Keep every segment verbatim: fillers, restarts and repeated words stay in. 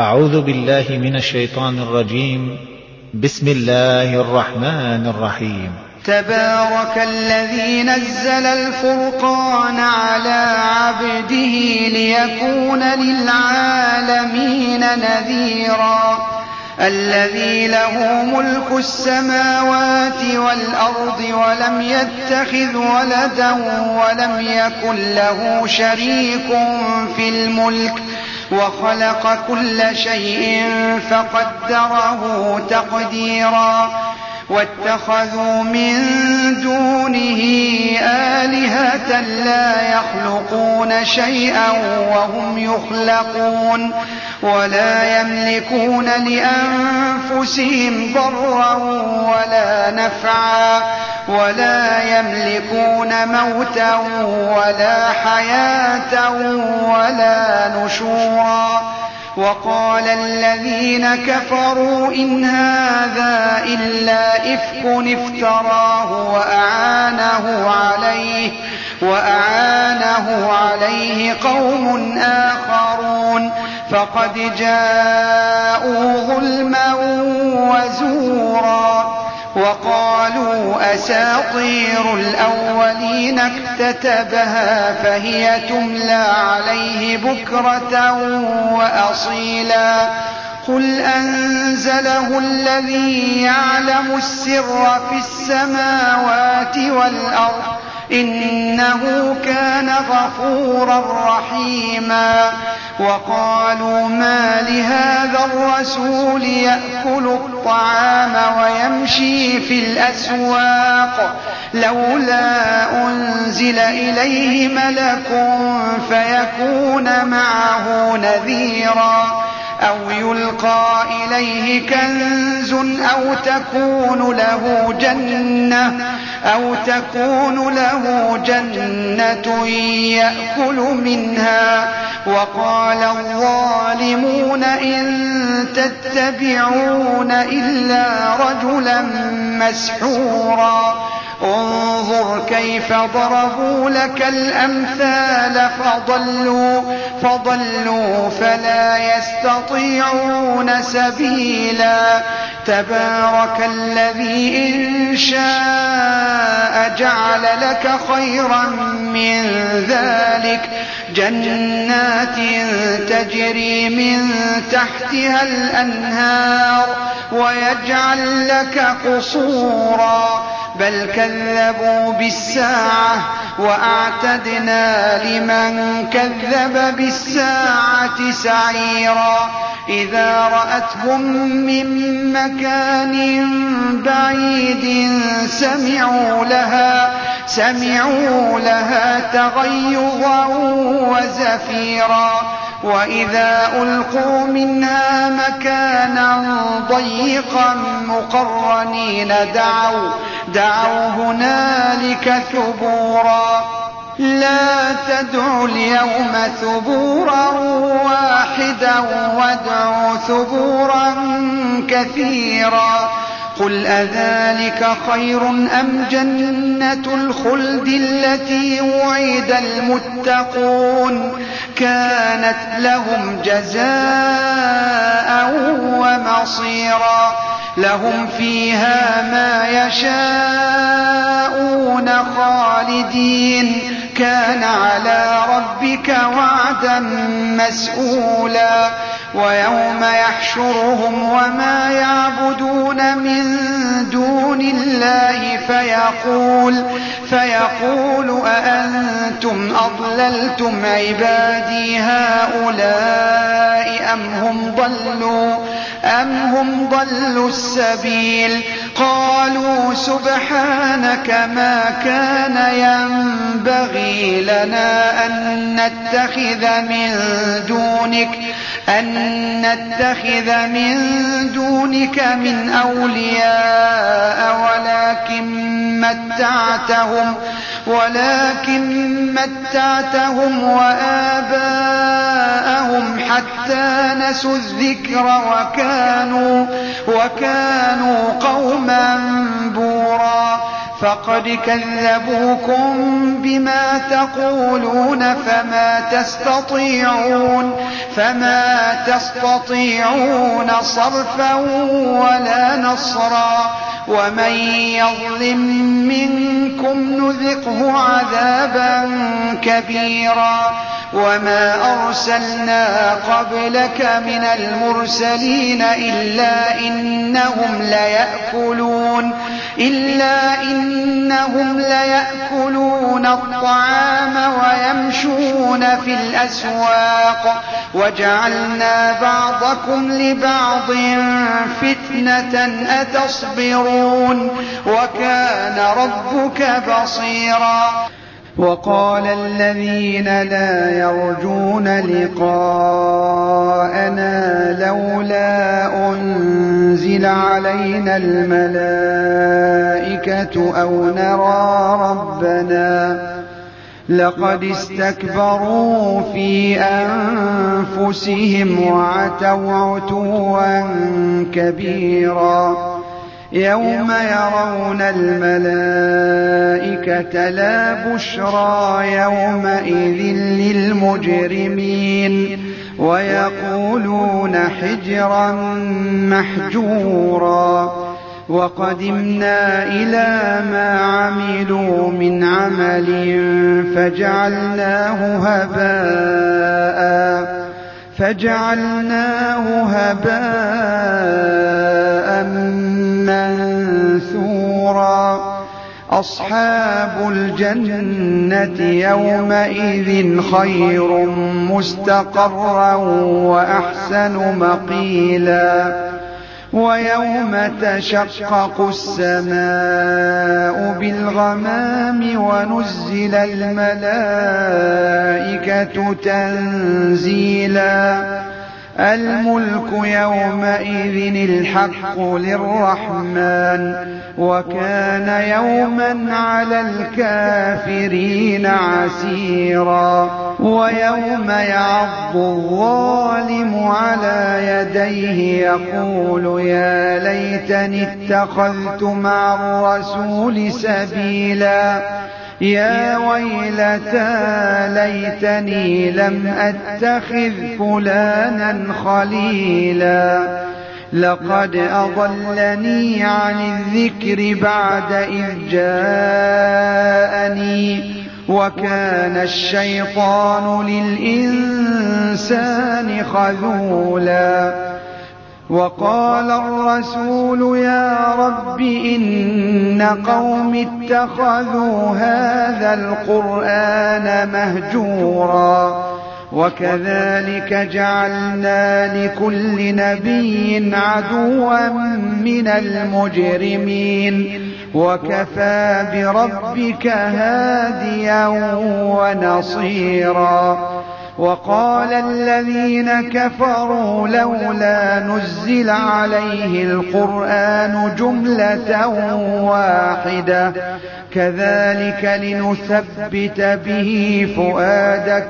أعوذ بالله من الشيطان الرجيم. بسم الله الرحمن الرحيم. تبارك الذي نزل الفرقان على عبده ليكون للعالمين نذيرا الذي له ملك السماوات والأرض ولم يتخذ ولدا ولم يكن له شريك في الملك وخلق كل شيء فقدره تقديرا واتخذوا من دونه آلهة لا يخلقون شيئا وهم يخلقون ولا يملكون لأنفسهم ضرا ولا نفعا ولا يملكون موتا ولا حياة ولا نشورا. وقال الذين كفروا إن هذا إلا إفك افتراه وأعانه عليه, وأعانه عليه قوم آخرون فقد جاءوا ظلما وزورا. وقالوا أساطير الأولين اكتتبها فهي تملى عليه بكرة وأصيلا قل أنزله الذي يعلم السر في السماوات والأرض إنه كان غفورا رحيما. وقالوا ما لهذا الرسول يأكل الطعام ويمشي في الأسواق لولا أنزل إليه ملك فيكون معه نذيرا أو يلقى إليه كنز أو تكون له جنة أو تكون له جنة يأكل منها. وقال الظالمون إن تتبعون إلا رجلا مسحورا انظر كيف ضربوا لك الأمثال فضلوا, فضلوا فلا يستطيعون سبيلا. تبارك الذي إن شاء جعل لك خيرا من ذلك جنات تجري من تحتها الأنهار ويجعل لك قصورا بل كذبوا بالساعة وأعتدنا لمن كذب بالساعة سعيرا. إذا رأتهم من مكان بعيد سمعوا لها, سمعوا لها تغيظا وزفيرا وإذا ألقوا منها مكانا ضيقا مقرنين دعوا, دعوا هنالك ثبورا لا تدعوا اليوم ثبورا واحدا وادعوا ثبورا كثيرا. قل أذلك خير أم جنة الخلد التي وعد المتقون كانت لهم جزاء ومصيرا لهم فيها ما يشاءون خالدين كان على ربك وعدا مسئولا. ويوم يحشرهم وما يعبدون من دون الله فيقول, فيقول أأنتم أضللتم عبادي هؤلاء أم هم ضلوا, أم هم ضلوا السبيل. قالوا سبحانك ما كان ينبغي لنا أن نتخذ من دونك أن نتخذ من دونك من أولياء ولكن متعتهم ولكن متعتهم وآباءهم حتى نسوا الذكر وكانوا, وكانوا قوما بورا. فقد كذبوكم بما تقولون فما تستطيعون فما تستطيعون صرفا ولا نصرا ومن يظلم منكم نذقه عذابا كبيرا وما أرسلنا قبلك من المرسلين إلا إنهم ليأكلون إلا إنهم ليأكلون الطعام ويمشون في الأسواق وجعلنا بعضكم لبعض فتنة أتصبرون وكان ربك بصيرا. وقال الذين لا يرجون لقاءنا لولا أنزل علينا الملائكة أو نرى ربنا لقد استكبروا في أنفسهم وعتوا عتوا كبيرا يوم يرون الملائكة لا بشرى يومئذ للمجرمين ويقولون حجرا محجورا وقدمنا إلى ما عملوا من عمل فجعلناه هباء فجعلناه هباء منثورا أصحاب الجنة يومئذ خير مستقرا وأحسن مقيلا ويوم تشقق السماء بالغمام ونزل الملائكة تنزيلا الملك يومئذ الحق للرحمن وكان يوما على الكافرين عسيرا ويوم يعض الظالم على يديه يقول يا ليتني اتخذت مع الرسول سبيلا يا ويلتى ليتني لم أتخذ فلانا خليلا لقد أضلني عن الذكر بعد إذ جاءني وكان الشيطان للإنسان خذولا وقال الرسول يا رب إن قوم اتخذوا هذا القرآن مهجورا وكذلك جعلنا لكل نبي عدوا من المجرمين وكفى بربك هاديا ونصيرا وقال الذين كفروا لولا نزل عليه القرآن جملة واحدة كذلك لنثبت به فؤادك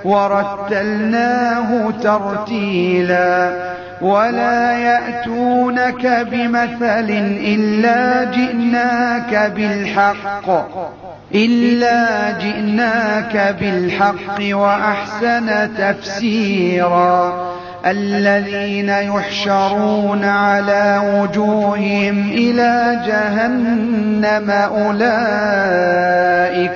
ورتلناه ترتيلا ولا يأتونك بمثل إلا جئناك بالحق إلا جئناك بالحق وأحسن تفسيرا الذين يحشرون على وجوههم إلى جهنم أولئك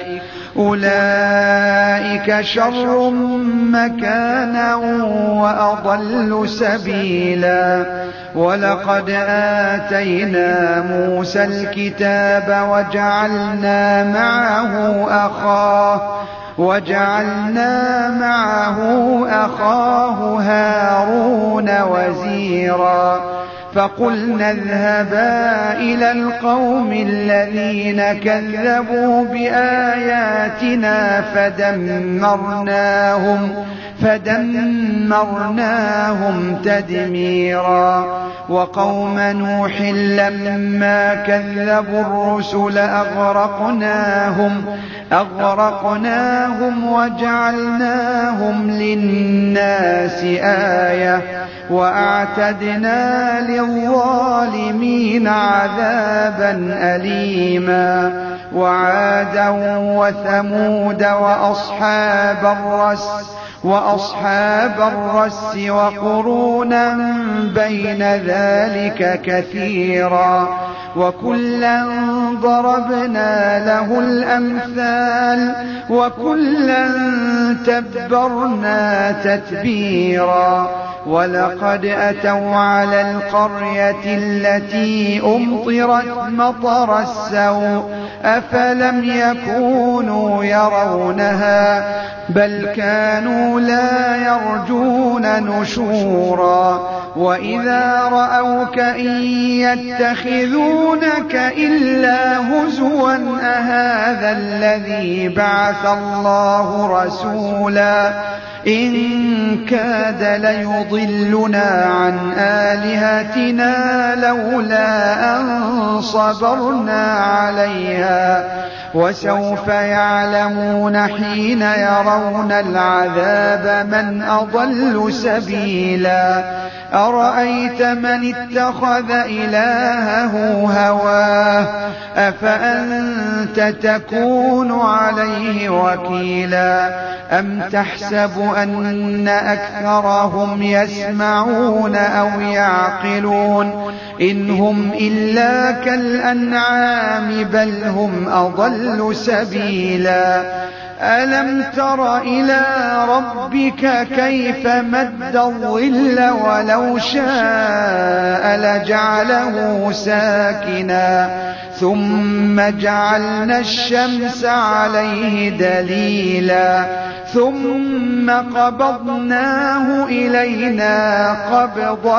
أولئك شر مكانا وأضل سبيلا ولقد آتينا موسى الكتاب وجعلنا معه أخاه وجعلنا معه أخاه هارون وزيرا فقلنا اذهبا إلى القوم الذين كذبوا بآياتنا فدمرناهم فدمرناهم تدميرا وقوم نوح لما كذبوا الرسل أغرقناهم أغرقناهم وجعلناهم للناس آية وأعتدنا للظالمين عذابا أليما وعادا وثمود وأصحاب الرس وأصحاب الرس وقرونا بين ذلك كثيرا وكلا ضربنا له الأمثال وكلا تبرنا تتبيرا ولقد أتوا على القرية التي أمطرت مطر السوء أفلم يكونوا يرونها بل كانوا لا يرجون نشورا وإذا رأوك إن يتخذونك إلا هزوا أهذا الذي بعث الله رسولا إن كاد ليضلنا عن آلهتنا لولا أن صبرنا عليها وسوف يعلمون حين يرون العذاب من أضل سبيلا أرأيت من اتخذ إلهه هواه أفأنت تكون عليه وكيلا أم تحسب أن أكثرهم يسمعون أو يعقلون إن هم إلا كالأنعام بل هم أضل سبيلا ألم تر إلى ربك كيف مد الظل ولو شاء لجعله ساكنا ثم جعلنا الشمس عليه دليلا ثم قبضناه إلينا قبضا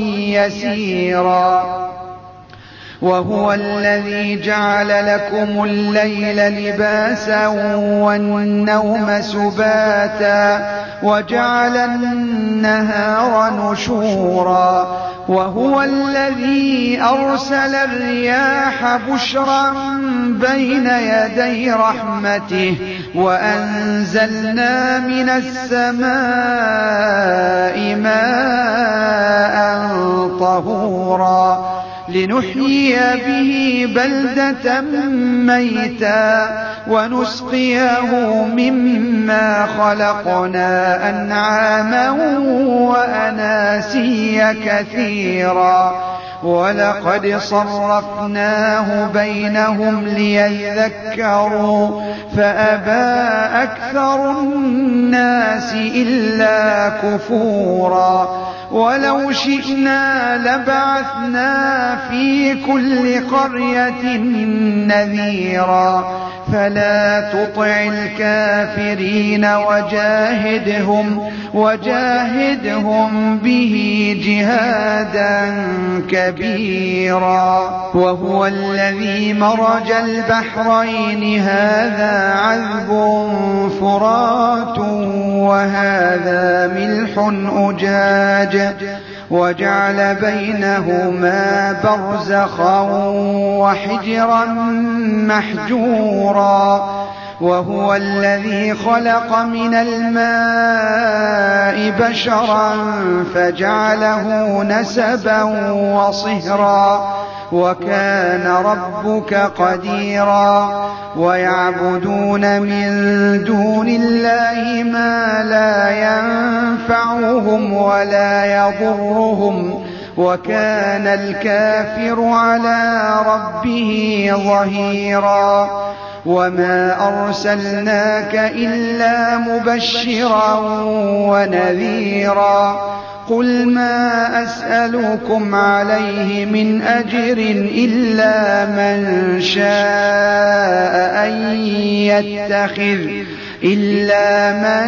يسيرا وهو الذي جعل لكم الليل لباسا والنوم سباتا وجعل النهار نشورا وهو الذي أرسل الرياح بشرا بين يدي رحمته وأنزلنا من السماء ماء طهورا لنحيي به بلدة ميتا ونسقيه مما خلقنا أنعاما وأناسيا كثيرا ولقد صرفناه بينهم ليذكروا فأبى أكثر الناس إلا كفورا ولو شئنا لبعثنا في كل قرية نذيرا فلا تطع الكافرين وجاهدهم وجاهدهم به جهادا كبيرا وهو الذي مرج البحرين هذا عذب فرات وهذا ملح أجاج وجعل بينهما برزخا وحجرا محجورا وهو الذي خلق من الماء بشرا فجعله نسبا وصهرا وكان ربك قديرا ويعبدون من دون الله ما لا ينفعهم ولا يضرهم وكان الكافر على ربه ظهيرا وما أرسلناك إلا مبشرا ونذيرا قل ما أسألكم عليه من أجر إلا من شاء أن يتخذ إلا من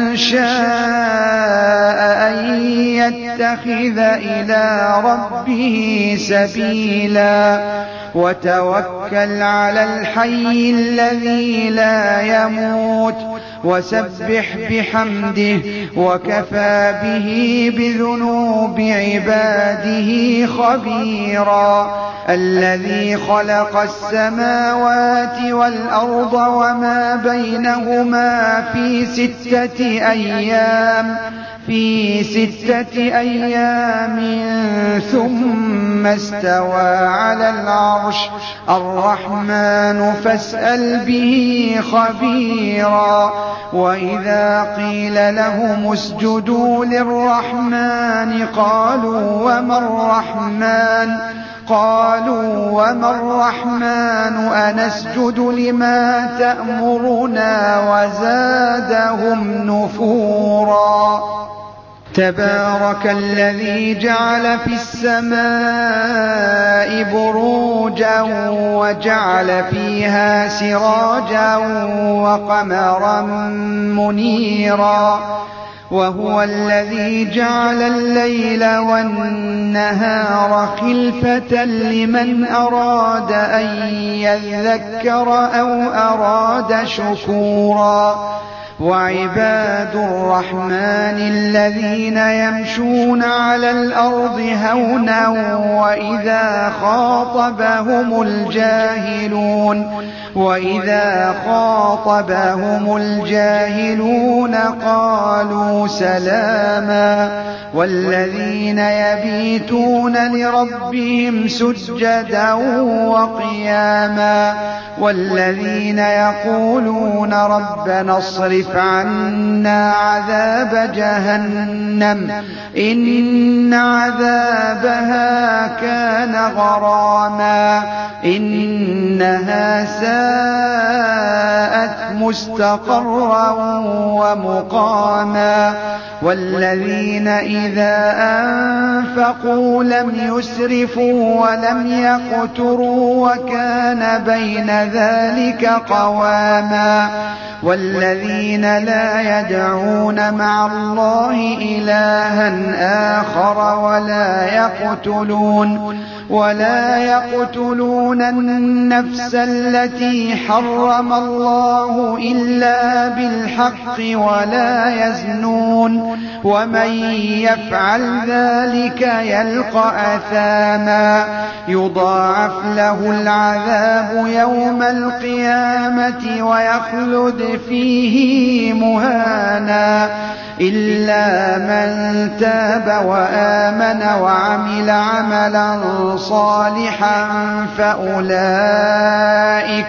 شاء أن يتخذ إلى ربه سبيلا وتوكل على الحي الذي لا يموت وسبح بحمده وكفى به بذنوب عباده خبيرا الذي خلق السماوات والأرض وما بينهما في ستة أيام في ستة أيام ثم استوى على العرش الرحمن فاسأل به خبيرا وإذا قيل لهم اسجدوا للرحمن قالوا وما الرحمن قالوا وما الرحمن أنسجد لما تأمرنا وزادهم نفورا تبارك الذي جعل في السماء بروجا وجعل فيها سراجا وقمرا منيرا وهو الذي جعل الليل والنهار خلفة لمن أراد أن يذكر أو أراد شكورا وعباد الرحمن الذين يمشون على الأرض هونا وإذا خاطبهم الجاهلون وإذا خاطبهم الجاهلون قالوا سلاما والذين يبيتون لربهم سجدا وقياما والذين يقولون ربنا اصرف عنا عذاب جهنم إن عذابها كان غراما إنها ساءت مستقرا ومقاما والذين إذا أنفقوا لم يسرفوا ولم يقتروا وكان بين ذلك قواما والذين لا يدعون مع الله إلها آخر ولا يقتلون ولا يقتلون النفس التي حرم الله إلا بالحق ولا يزنون ومن يفعل ذلك يلقى أثاما يضاعف له العذاب يوم القيامة ويخلد فيه مهانا إلا من تاب وآمن وعمل عملا صالحا فأولئك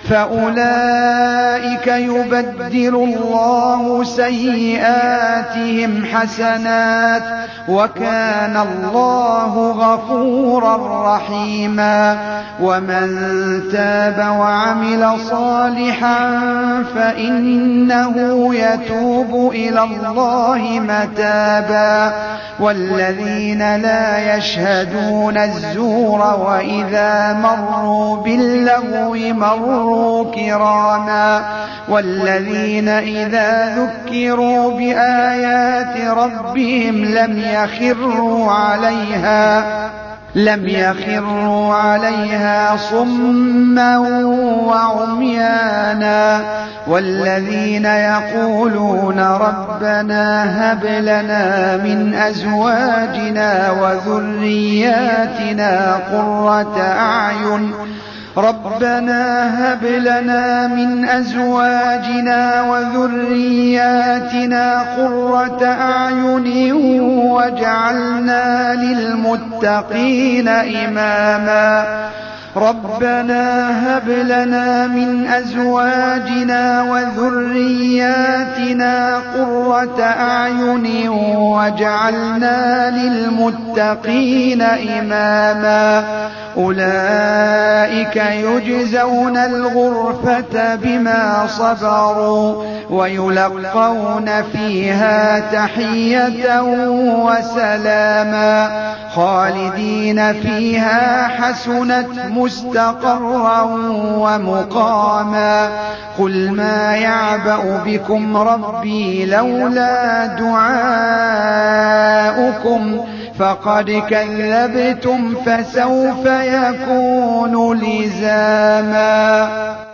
فأولئك يبدل الله سيئاتهم حسنات وكان الله غفورا رحيما ومن تاب وعمل صالحا فإنه يتوب إلى الله متابا والذين لا يشهدون الزور وإذا مروا باللغو مروا كراما والذين إذا ذكروا بآيات ربهم لم يخروا عليها لم يخروا عليها صما وعميانا والذين يقولون ربنا هب لنا من أزواجنا وذرياتنا قرة أعين ربنا هب لنا من أزواجنا وذرياتنا قرة أعين واجعلنا للمتقين إماما ربنا هب لنا من أزواجنا وذرياتنا قرة أعين واجعلنا للمتقين إماما أولئك يجزون الغرفة بما صبروا ويلقون فيها تحية وسلاما خالدين فيها حسنت مستقرا ومقاما قل ما يعبأ بكم ربي لولا دعاؤكم فقد كذبتم فسوف يكون لزاما.